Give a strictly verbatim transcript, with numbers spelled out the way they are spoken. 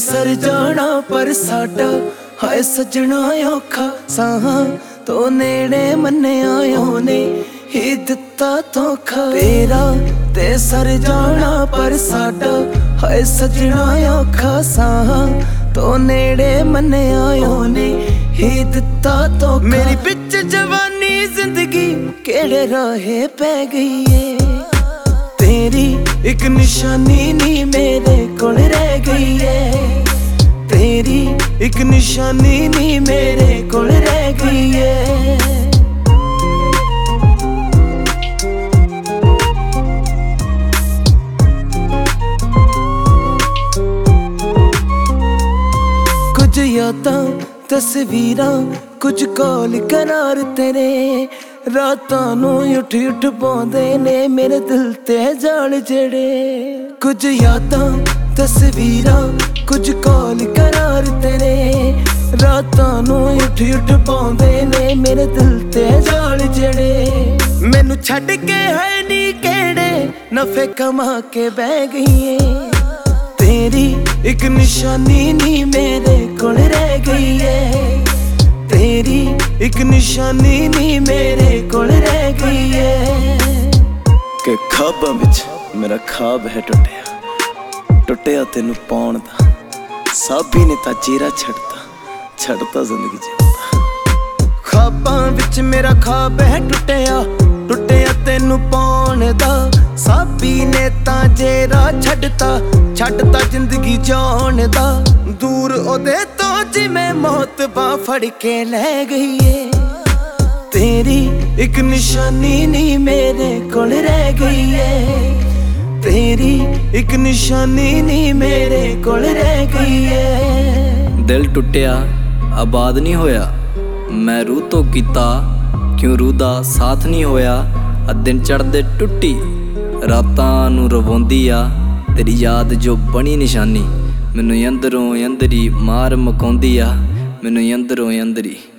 Sir जाना पर साडा हाय सजना औखा साहां तो नेड़े मन्निया ओने ही दिता धोखा। तेरा ते सर जाना पर साडा हाय सजना औखा साहां तो नेड़े मन्निया ओने ही दिता धोखा। मेरी बिच जवानी जिंदगी केड़े राहे पै गई है, तेरी एक निशानी नी मेरे कोल रह गई है, तेरी एक निशानी नी मेरे कोल रह गई है। कुछ यादां तस्वीरां कुछ कॉल करार तेरे, रातां नूं उठ उठ पाउंदे ने मेरे दिल ते जाल जड़े। कुछ यादां तस्वीरां कुछ कॉल करार तेरे, रातां नूं उठ उठ पाउंदे ने मेरे दिल ते जाल जड़े। मैनू छड्ड के है नी केड़े नफे कमा के बह गई है, तेरी एक निशानी नी मेरे कोल रह गई है, तेरी एक निशानी नी मेरे कोल रह गई है। कि ख्वाबां विच मेरा ख्वाब है टुटिया, टुटिया तेनू पाउण दा साबी ने तां चेहरा छड्डता छड्डता जिंदगी जींदा। ख्वाबां विच मेरा ख्वाब है टुटिया, टुटिया तेनू पाउण दा साबी ने तां चेहरा छड्डता छड्डता जिंदगी जीण दा। दूर ओदे तो जिवें मौत बां फड़ के लै गई है, तेरी एक निशानी नी मेरे कोल रह गई है, तेरी एक निशानी नी मेरे कोल रह गई है। दिल टुटिया आबाद नहीं होया, मैं रूह तो कीता क्यों रूह दा साथ नहीं होया। आ दिन चढ़दे टुट्टी रातां नूं रवाउंदी आ, तेरी याद जो बनी निशानी मैनू अंदरों अंदरी मार मकाउंदी आ, मैनू अंदरों अंदरी